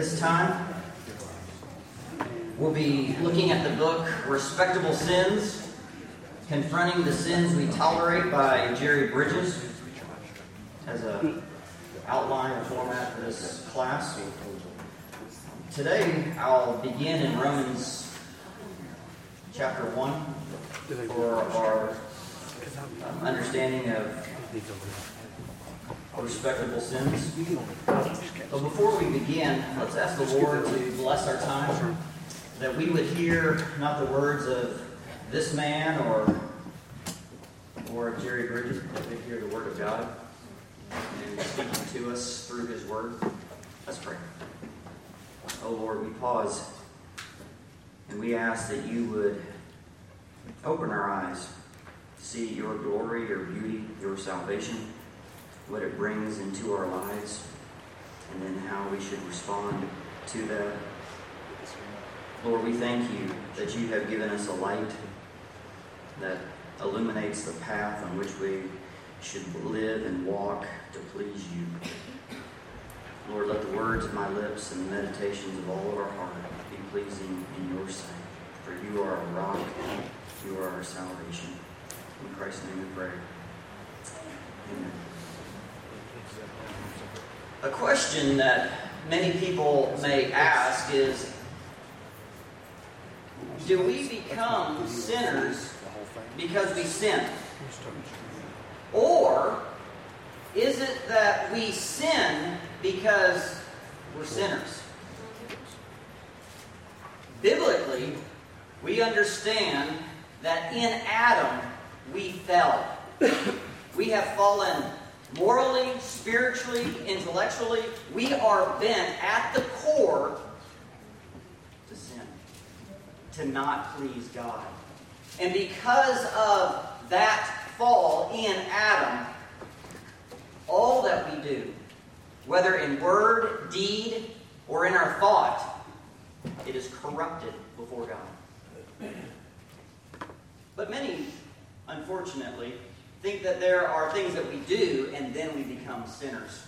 this time. We'll be looking at the book Respectable Sins, Confronting the Sins We Tolerate by Jerry Bridges, as an outline or format for this class. Today, I'll begin in Romans chapter 1 for our understanding of respectable sins. But before we begin, let's ask the Lord to bless our time, that we would hear not the words of this man or Jerry Bridges, but we'd hear the Word of God and speaking to us through His Word. Let's pray. Oh Lord, we pause and we ask that you would open our eyes to see your glory, your beauty, your salvation, what it brings into our lives, and then how we should respond to that. Lord, we thank you that you have given us a light that illuminates the path on which we should live and walk to please you. Lord, let the words of my lips and the meditations of all of our heart be pleasing in your sight. For you are our rock, you are our salvation. In Christ's name we pray. Amen. A question that many people may ask is, do we become sinners because we sin? Or is it that we sin because we're sinners? Biblically, we understand that in Adam we fell. We have fallen morally, spiritually, intellectually. We are bent at the core to sin, to not please God. And because of that fall in Adam, all that we do, whether in word, deed, or in our thought, it is corrupted before God. But many, unfortunately, think that there are things that we do and then we become sinners.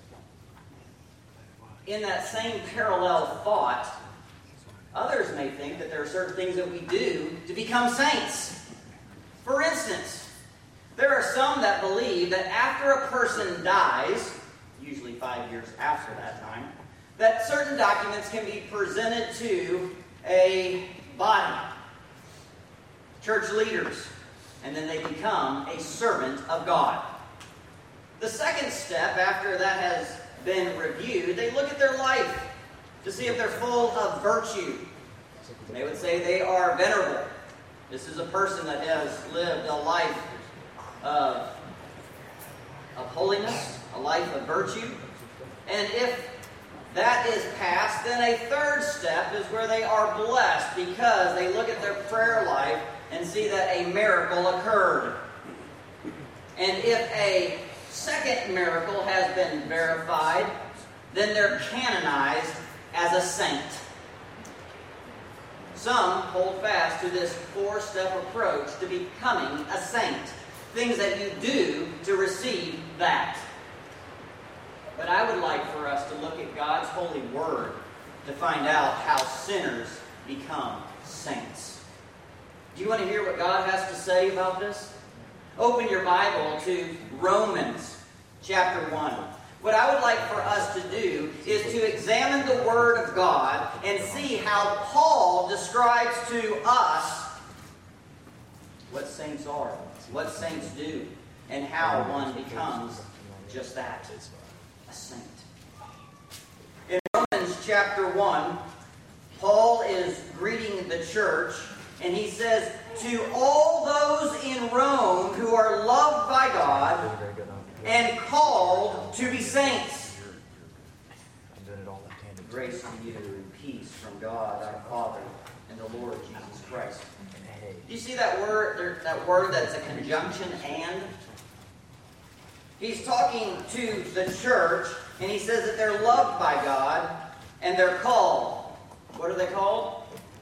In that same parallel thought, others may think that there are certain things that we do to become saints. For instance, there are some that believe that after a person dies, usually 5 years after that time, that certain documents can be presented to a body, church leaders, and then they become a servant of God. The second step, after that has been reviewed, they look at their life to see if they're full of virtue. They would say they are venerable. This is a person that has lived a life of holiness, a life of virtue. And if that is passed, then a third step is where they are blessed, because they look at their prayer life and see that a miracle occurred. And if a second miracle has been verified, then they're canonized as a saint. Some hold fast to this four-step approach to becoming a saint. Things that you do to receive that. But I would like for us to look at God's holy word to find out how sinners become saints. Do you want to hear what God has to say about this? Open your Bible to Romans chapter 1. What I would like for us to do is to examine the Word of God and see how Paul describes to us what saints are, what saints do, and how one becomes just that, a saint. In Romans chapter 1, Paul is greeting the church, and he says, "To all those in Rome who are loved by God and called to be saints, grace to you and peace from God our Father and the Lord Jesus Christ." Do you see that word? That word that's a conjunction "and"? He's talking to the church, and he says that they're loved by God and they're called. What are they called?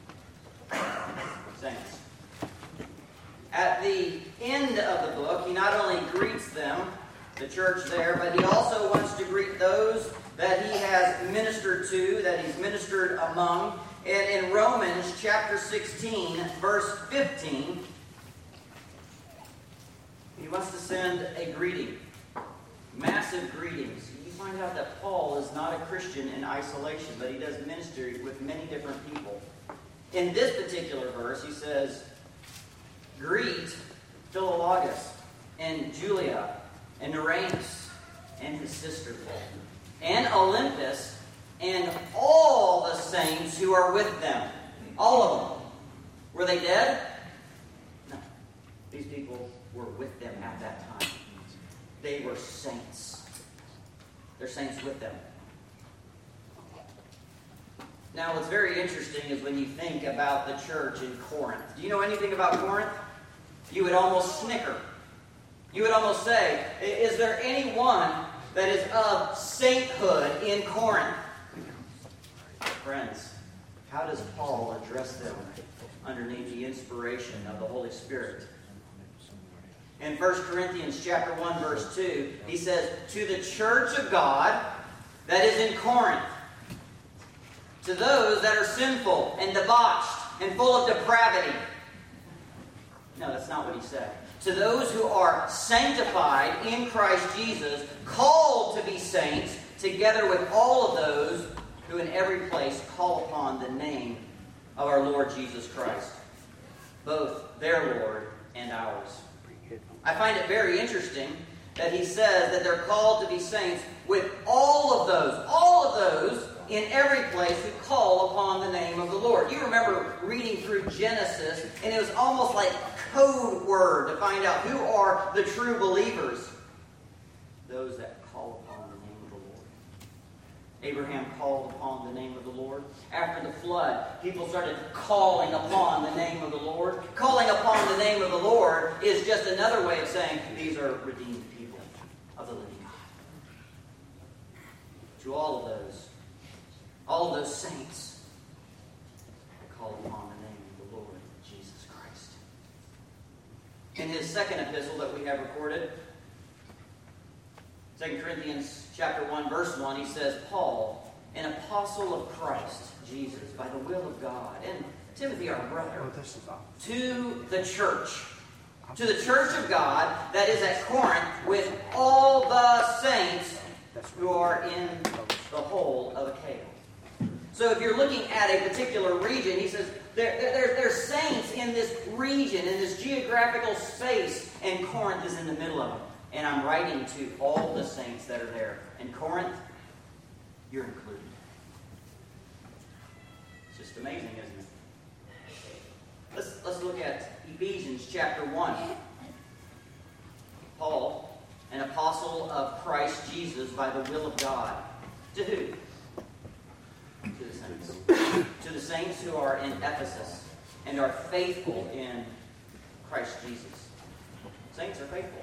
Saints. At the end of the book, he not only greets them, the church there, but he also wants to greet those that he has ministered to, that he's ministered among. And in Romans chapter 16, verse 15, he wants to send a greeting. Massive greetings. You find out that Paul is not a Christian in isolation, but he does ministry with many different people. In this particular verse, he says, "Greet Philologus and Julia and Nereus and his sister, and Olympus and all the saints who are with them." All of them. Were they dead? No. These people were with them at that time. They were saints. They're saints with them. Now, what's very interesting is when you think about the church in Corinth. Do you know anything about Corinth? You would almost snicker. You would almost say, is there anyone that is of sainthood in Corinth? Friends, how does Paul address them underneath the inspiration of the Holy Spirit? In 1 Corinthians chapter 1, verse 2, he says, "To the church of God that is in Corinth, to those that are sinful and debauched and full of depravity." No, that's not what he said. To those who are sanctified in Christ Jesus, called to be saints, together with all of those who in every place call upon the name of our Lord Jesus Christ, both their Lord and ours. I find it very interesting that he says that they're called to be saints with all of those in every place who call upon the name of the Lord. You remember reading through Genesis, and it was almost like code word to find out who are the true believers. Those that call upon the name of the Lord. Abraham called upon the name of the Lord. After the flood, people started calling upon the name of the Lord. Calling upon the name of the Lord is just another way of saying these are redeemed people of the living God. To all of those saints that call upon the name of the Lord Jesus Christ. In his second epistle that we have recorded, 2 Corinthians chapter 1, verse 1, he says, "Paul, an apostle of Christ Jesus, by the will of God, and Timothy, our brother, to the church of God that is at Corinth, with all the saints who are in the whole of Achaia." So if you're looking at a particular region, he says, there's saints in this region, in this geographical space, and Corinth is in the middle of them. And I'm writing to all the saints that are there. And Corinth, you're included. It's just amazing, isn't it? Let's look at Ephesians chapter 1. Paul, an apostle of Christ Jesus by the will of God. To who? To the saints. To the saints who are in Ephesus and are faithful in Christ Jesus. Saints are faithful.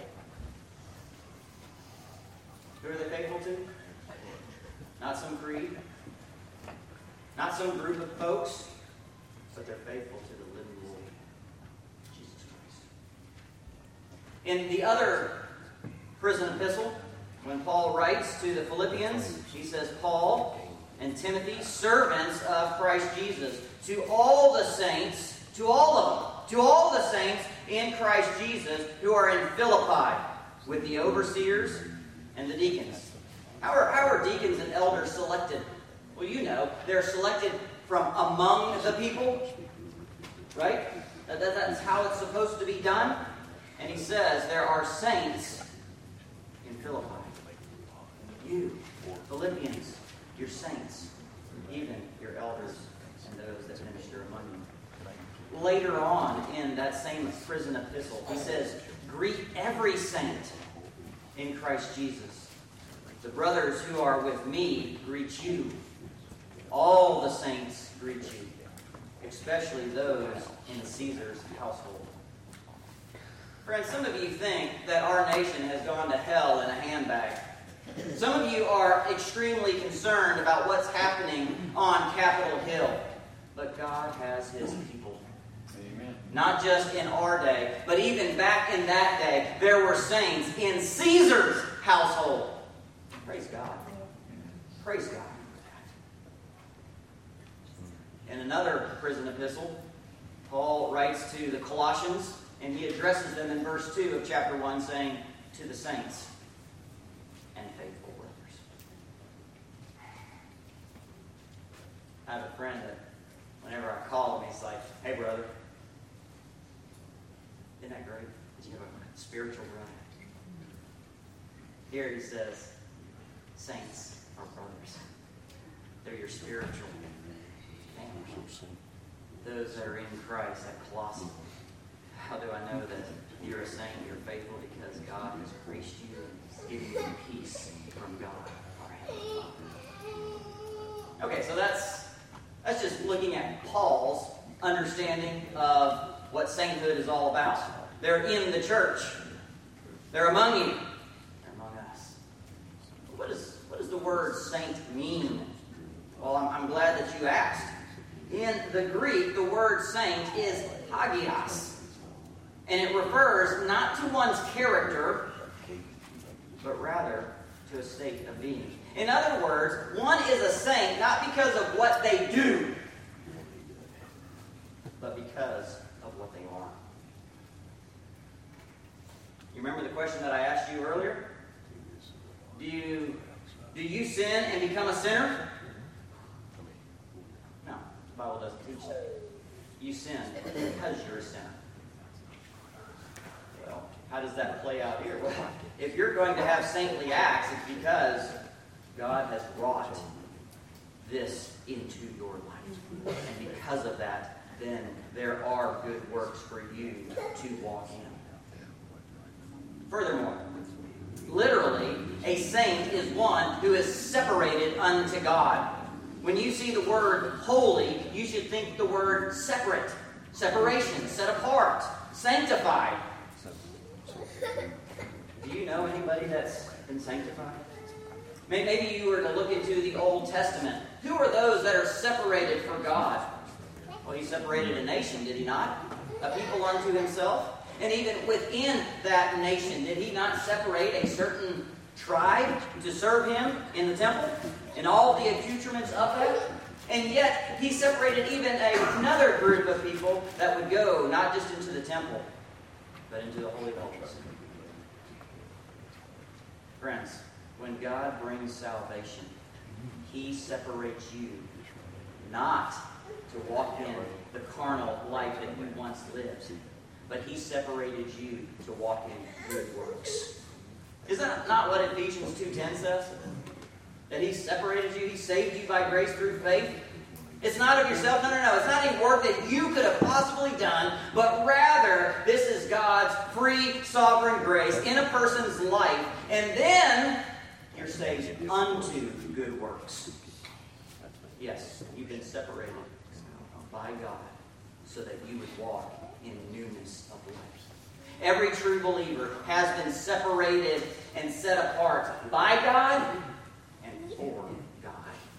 Who are they faithful to? Not some creed. Not some group of folks. But they're faithful to the living Lord, Jesus Christ. In the other prison epistle, when Paul writes to the Philippians, he says, "Paul and Timothy, servants of Christ Jesus, to all the saints," to all of them, to all the saints in Christ Jesus who are in Philippi, with the overseers and the deacons. How are deacons and elders selected? Well, you know, they're selected from among the people, right? That's how it's supposed to be done. And he says there are saints in Philippi. You, Philippians, your saints, even your elders and those that minister among you. Later on in that same prison epistle, he says, "Greet every saint in Christ Jesus. The brothers who are with me greet you. All the saints greet you, especially those in Caesar's household." Friends, some of you think that our nation has gone to hell in a handbag. Some of you are extremely concerned about what's happening on Capitol Hill. But God has His people. Amen. Not just in our day, but even back in that day, there were saints in Caesar's household. Praise God. Praise God. In another prison epistle, Paul writes to the Colossians, and he addresses them in verse 2 of chapter 1, saying, to the saints and faithful brothers. I have a friend that whenever I call him, he's like, hey brother, isn't that great? You have a spiritual brother. Here he says, saints are brothers. They're your spiritual family. Those that are in Christ at Colossae. How do I know that you're a saint, you're faithful? Because God has graced you and given you peace from God, our Heavenly Father. Okay, so that's just looking at Paul's understanding of what sainthood is all about. They're in the church. They're among you. They're among us. What does the word saint mean? Well, I'm glad that you asked. In the Greek, the word saint is hagios. And it refers not to one's character, but rather to a state of being. In other words, one is a saint not because of what they do, but because of what they are. You remember the question that I asked you earlier? Do you sin and become a sinner? No, the Bible doesn't teach that. You sin because you're a sinner. Well, how does that play out here? Well, if you're going to have saintly acts, it's because God has brought this into your life. And because of that, then there are good works for you to walk in. Furthermore, literally, a saint is one who is separated unto God. When you see the word holy, you should think the word separate, separation, set apart, sanctified. Do you know anybody that's been sanctified? Maybe you were to look into the Old Testament. Who are those that are separated for God? Well, he separated a nation, did he not? A people unto himself. And even within that nation, did he not separate a certain tribe to serve him in the temple? And all the accoutrements of that? And yet, he separated even another group of people that would go not just into the temple, but into the Holy Holies. Friends, when God brings salvation, he separates you not to walk in the carnal life that you once lived, but he separated you to walk in good works. Is that not what Ephesians 2:10 says? That he separated you, he saved you by grace through faith? It's not of yourself. No. It's not any work that you could have possibly done, but rather, this is God's free, sovereign grace in a person's life. And then, you're saved unto good works. Yes, you've been separated by God so that you would walk in newness of life. Every true believer has been separated and set apart by God and for God.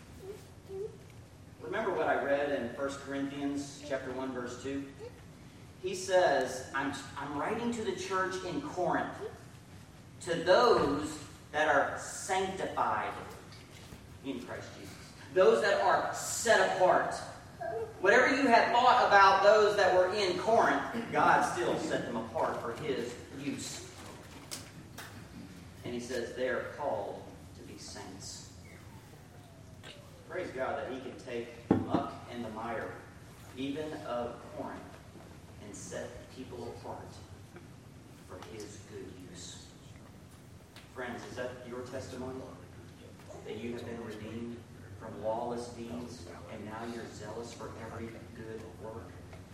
Remember what I read in 1 Corinthians chapter 1, verse 2? He says, I'm writing to the church in Corinth, to those that are sanctified in Christ Jesus. Those that are set apart. Whatever you had thought about those that were in Corinth, God still set them apart for his use. And he says they are called to be saints. Praise God that he can take the muck and the mire, even of Corinth, and set people apart for his good use. Friends, is that your testimony? That you have been redeemed from lawless deeds, and now you're zealous for every good work?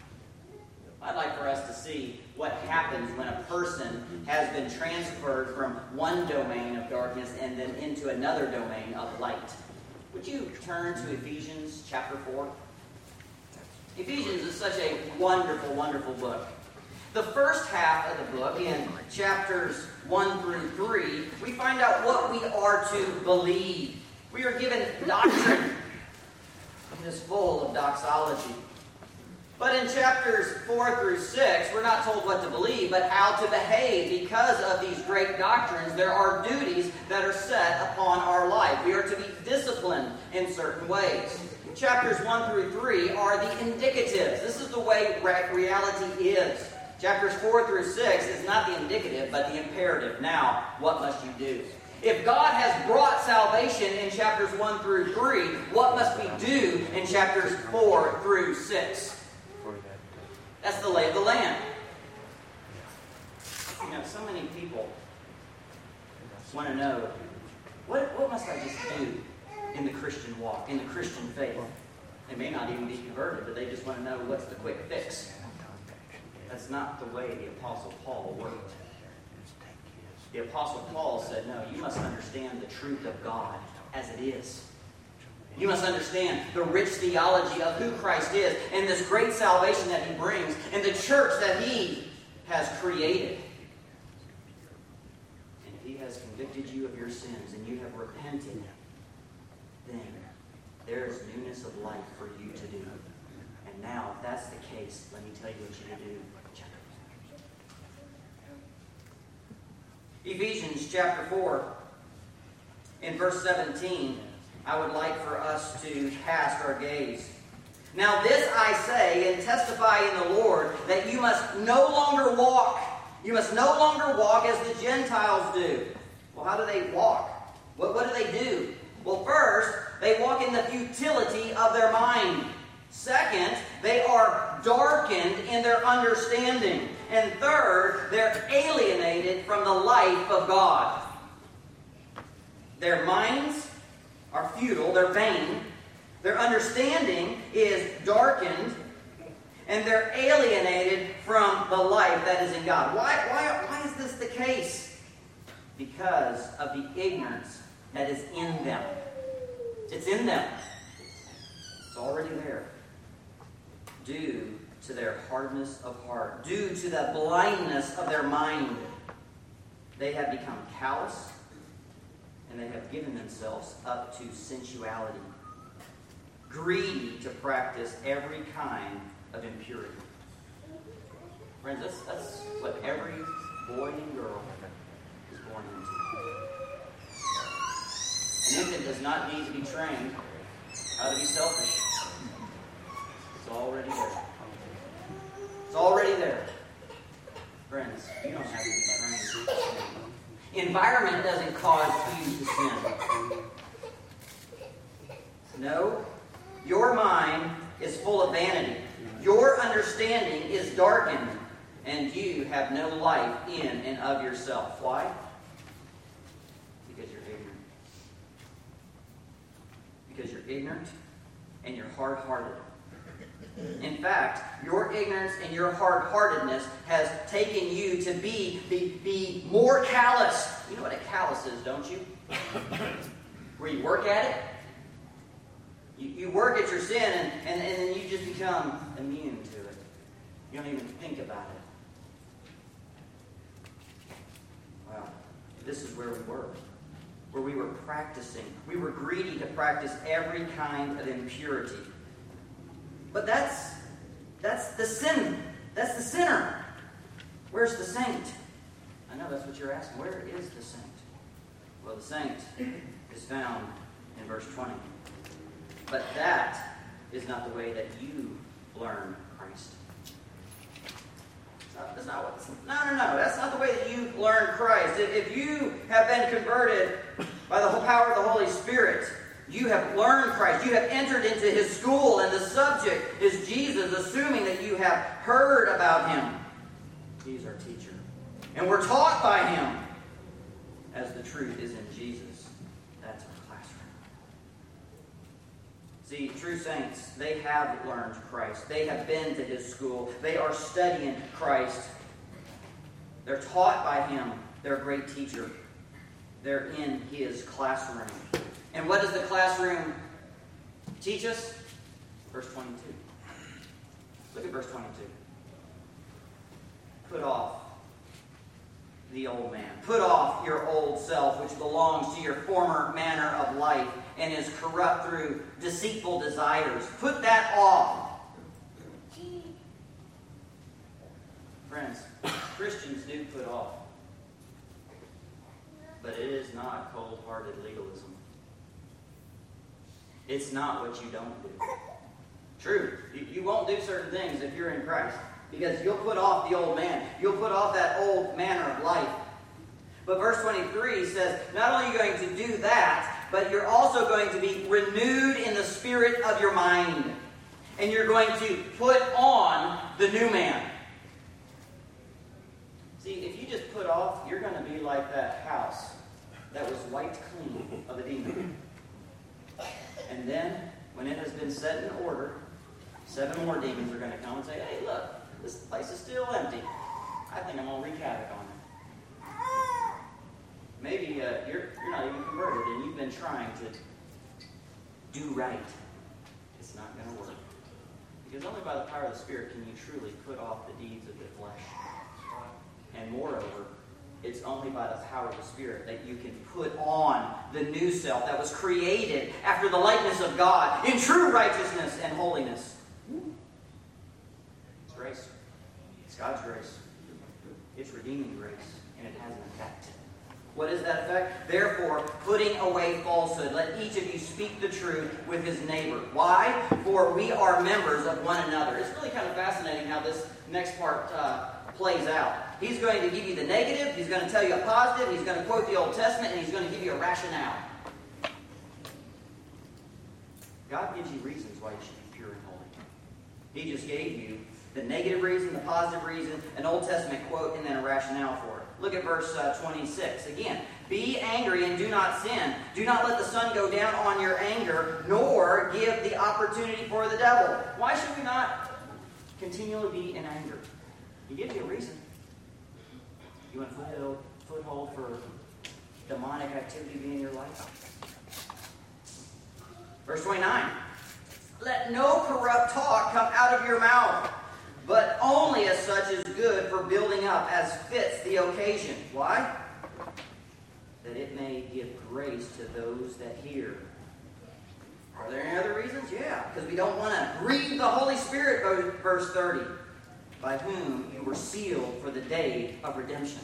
I'd like for us to see what happens when a person has been transferred from one domain of darkness and then into another domain of light. Would you turn to Ephesians chapter 4? Ephesians is such a wonderful, wonderful book. The first half of the book, in chapters 1 through 3, we find out what we are to believe. We are given doctrine. It is full of doxology. But in chapters 4 through 6, we're not told what to believe, but how to behave. Because of these great doctrines, there are duties that are set upon our life. We are to be disciplined disciplined in certain ways. Chapters 1 through 3 are the indicatives. This is the way reality is. Chapters 4 through 6 is not the indicative, but the imperative. Now, what must you do? If God has brought salvation in chapters 1 through 3, what must we do in chapters 4 through 6? That's the lay of the land. You know, so many people want to know, what must I just do in the Christian walk, in the Christian faith? They may not even be converted, but they just want to know what's the quick fix. That's not the way the Apostle Paul worked. The Apostle Paul said, no, you must understand the truth of God as it is. You must understand the rich theology of who Christ is and this great salvation that He brings and the church that He has created. And if He has convicted you of your sins and you have repented, then there is newness of life for you to do. And now, if that's the case, let me tell you what you need to do. Ephesians chapter 4, in verse 17, I would like for us to cast our gaze. Now this I say and testify in the Lord, that you must no longer walk. You must no longer walk as the Gentiles do. Well, how do they walk? What do they do? Well, first, they walk in the futility of their mind. Second, they are darkened in their understanding. And third, they're alienated from the life of God. Their minds are futile, they're vain. Their understanding is darkened, and they're alienated from the life that is in God. Why is this the case? Because of the ignorance that is in them. It's in them. It's already there. Due to their hardness of heart, due to the blindness of their mind, they have become callous, and they have given themselves up to sensuality, greedy to practice every kind of impurity. Friends, that's what every boy and girl is born into. An infant does not need to be trained how to be selfish. It's already there. It's already there. Friends, you don't have to be trained. Environment doesn't cause you to sin. No. Your mind is full of vanity. Your understanding is darkened. And you have no life in and of yourself. Why? Because you're ignorant. Because you're ignorant and you're hard-hearted. In fact, your ignorance and your hard-heartedness has taken you to be more callous. You know what a callous is, don't you? Where you work at it. You work at your sin and then you just become immune to it. You don't even think about it. Wow. This is where we were. Where we were practicing. We were greedy to practice every kind of impurity. But that's the sin. That's the sinner. Where's the saint? I know that's what you're asking. Where is the saint? Well, the saint is found in verse 20. But that is not the way that you learn Christ. That's not what. No. That's not the way that you learn Christ. If you have been converted by the power of the Holy Spirit, you have learned Christ. You have entered into His school, and the subject is Jesus, assuming that you have heard about Him. He's our teacher. And we're taught by Him, as the truth is in Jesus. That's our classroom. See, true saints, they have learned Christ. They have been to His school. They are studying Christ. They're taught by Him. They're a great teacher. They're in His classroom. And what does the classroom teach us? Verse 22. Look at verse 22. Put off the old man. Put off your old self, which belongs to your former manner of life and is corrupt through deceitful desires. Put that off. Friends, Christians do put off. But it is not cold-hearted legalism. It's not what you don't do. True, you won't do certain things if you're in Christ, because you'll put off the old man. You'll put off that old manner of life. But verse 23 says, not only are you going to do that, but you're also going to be renewed in the spirit of your mind. And you're going to put on the new man. See, if you just put off, you're going to be like that house that was wiped clean of a demon. And then, when it has been set in order, 7 more demons are going to come and say, hey, look, this place is still empty. I think I'm going to wreak havoc on it. Maybe you're not even converted and you've been trying to do right. It's not going to work. Because only by the power of the Spirit can you truly put off the deeds of the flesh. And moreover, it's only by the power of the Spirit that you can put on the new self that was created after the likeness of God in true righteousness and holiness. It's grace. It's God's grace. It's redeeming grace. And it has an effect. What is that effect? Therefore, putting away falsehood, let each of you speak the truth with his neighbor. Why? For we are members of one another. It's really kind of fascinating how this next part plays out. He's going to give you the negative, he's going to tell you a positive, he's going to quote the Old Testament, and he's going to give you a rationale. God gives you reasons why you should be pure and holy. He just gave you the negative reason, the positive reason, an Old Testament quote, and then a rationale for it. Look at verse 26. Again, be angry and do not sin. Do not let the sun go down on your anger, nor give the opportunity for the devil. Why should we not continually be in anger? He gives you a reason. You want foothold for demonic activity to be in your life? Verse 29. Let no corrupt talk come out of your mouth, but only as such is good for building up as fits the occasion. Why? That it may give grace to those that hear. Are there any other reasons? Yeah, because we don't want to grieve the Holy Spirit, verse 30, by whom you were sealed for the day of redemption.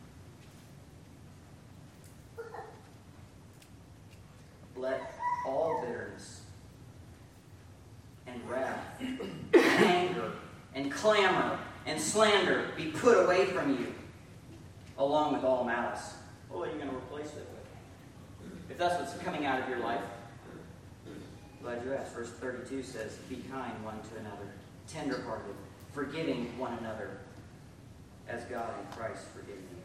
Let all bitterness and wrath and anger and clamor and slander be put away from you, along with all malice. Well, what are you going to replace it with? If that's what's coming out of your life, glad you asked. Verse 32 says, be kind one to another, tender-hearted, forgiving one another, as God in Christ forgave you.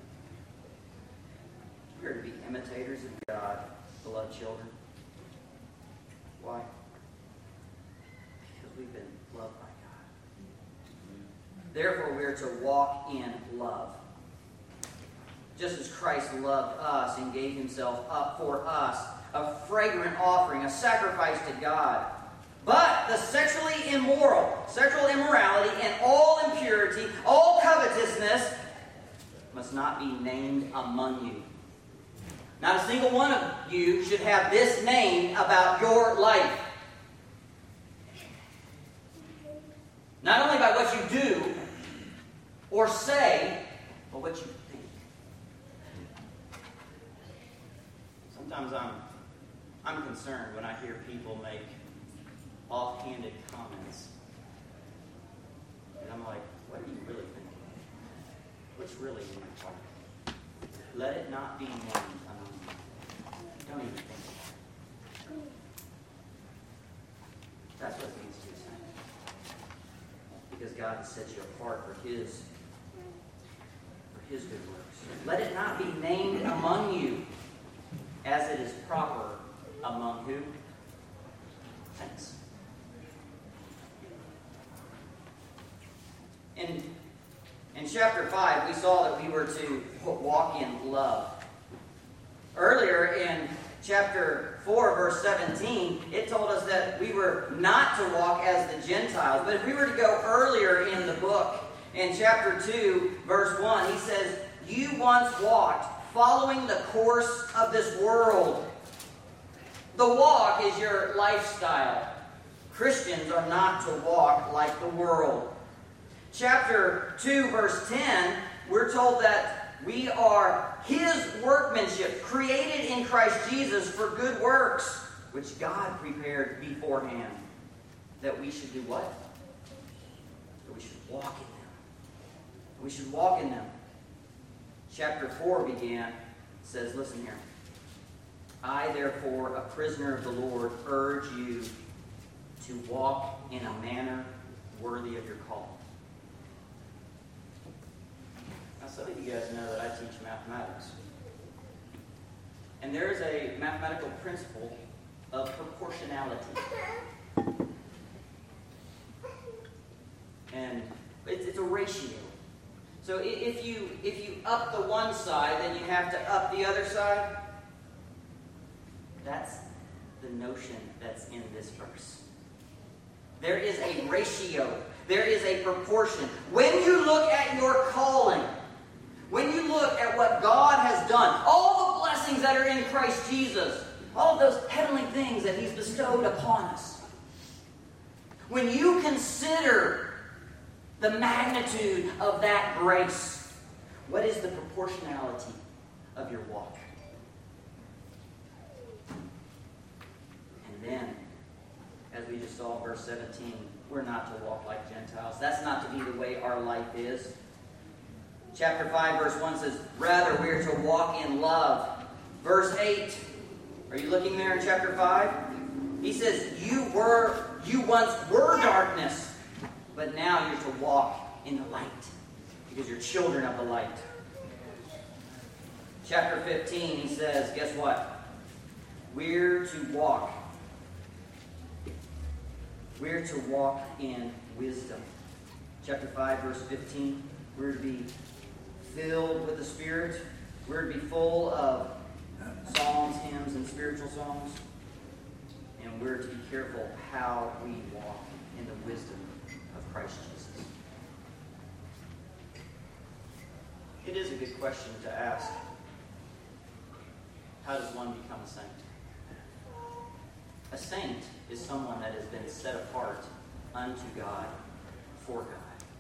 We are to be imitators of God, beloved children. Why? Because we've been loved by God. Therefore, we are to walk in love. Just as Christ loved us and gave himself up for us, a fragrant offering, a sacrifice to God. But the sexually immoral, sexual immorality, and all impurity, all covetousness must not be named among you. Not a single one of you should have this name about your life. Not only by what you do or say, but what you think. Sometimes I'm concerned when I hear people make offhanded comments. And I'm like, what are you really thinking? What's really in your heart? Let it not be named among you. Don't even think about it. That's what these two say. Because God has set you apart for His good works. Let it not be named among you as it is proper among who? Saints. In chapter 5, we saw that we were to walk in love. Earlier in chapter 4, verse 17, it told us that we were not to walk as the Gentiles. But if we were to go earlier in the book, in chapter 2, verse 1, he says, you once walked following the course of this world. The walk is your lifestyle. Christians are not to walk like the world. Chapter 2, verse 10, we're told that we are His workmanship, created in Christ Jesus for good works, which God prepared beforehand, that we should do what? That we should walk in them. We should walk in them. Chapter 4 began, says, listen here. I, therefore, a prisoner of the Lord, urge you to walk in a manner worthy of your call. Now, some of you guys know that I teach mathematics. And there is a mathematical principle of proportionality. And it's a ratio. So if you up the one side, then you have to up the other side. That's the notion that's in this verse. There is a ratio. There is a proportion. When you look at your calling, when you look at what God has done, all the blessings that are in Christ Jesus, all of those heavenly things that He's bestowed upon us, when you consider the magnitude of that grace, what is the proportionality of your walk? And then, as we just saw in verse 17, we're not to walk like Gentiles. That's not to be the way our life is. Chapter 5, verse 1 says, rather, we're to walk in love. Verse 8, are you looking there in chapter 5? He says, you once were darkness, but now you're to walk in the light, because you're children of the light. Chapter 15, he says, guess what? We're to walk. We're to walk in wisdom. Chapter 5, verse 15, we're to be filled with the Spirit. We're to be full of psalms, hymns, and spiritual songs. And we're to be careful how we walk in the wisdom of Christ Jesus. It is a good question to ask. How does one become a saint? A saint is someone that has been set apart unto God, for God.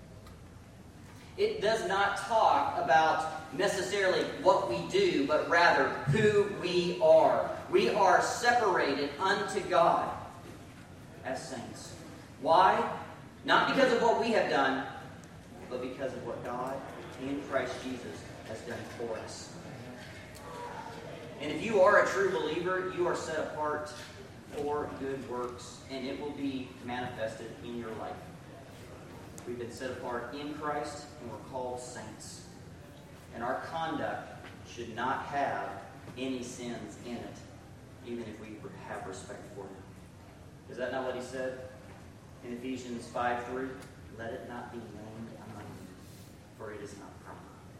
It does not talk about necessarily what we do, but rather who we are. We are separated unto God as saints. Why? Not because of what we have done, but because of what God in Christ Jesus has done for us. And if you are a true believer, you are set apart for good works, and it will be manifested in your life. We've been set apart in Christ, and we're called saints. And our conduct should not have any sins in it, even if we have respect for them. Is that not what he said in Ephesians 5:3? Let it not be named among you, for it is not proper.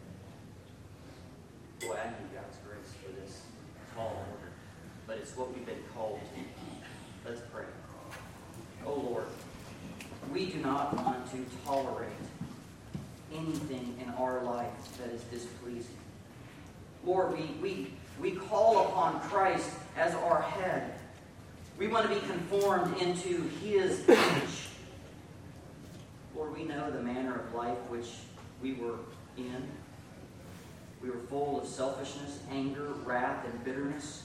Boy, I need God's grace for this tall order, but it's what we've been called to. Let's pray. Oh Lord, we do not want to tolerate anything in our life that is displeasing. Lord, we call upon Christ as our head. We want to be conformed into His image. Lord, we know the manner of life which we were in. We were full of selfishness, anger, wrath, and bitterness.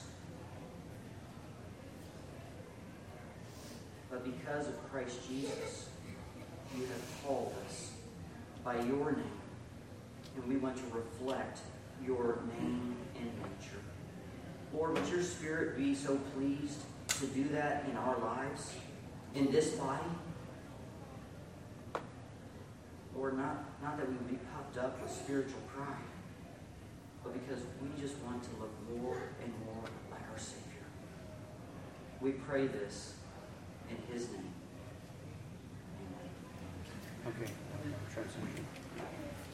But because of Christ Jesus, you have called us by your name, and we want to reflect your name and nature. Lord, would your Spirit be so pleased to do that in our lives, in this body? Lord, not that we would be puffed up with spiritual pride, but because we just want to look more and more like our Savior. We pray this in His name. Amen. Okay.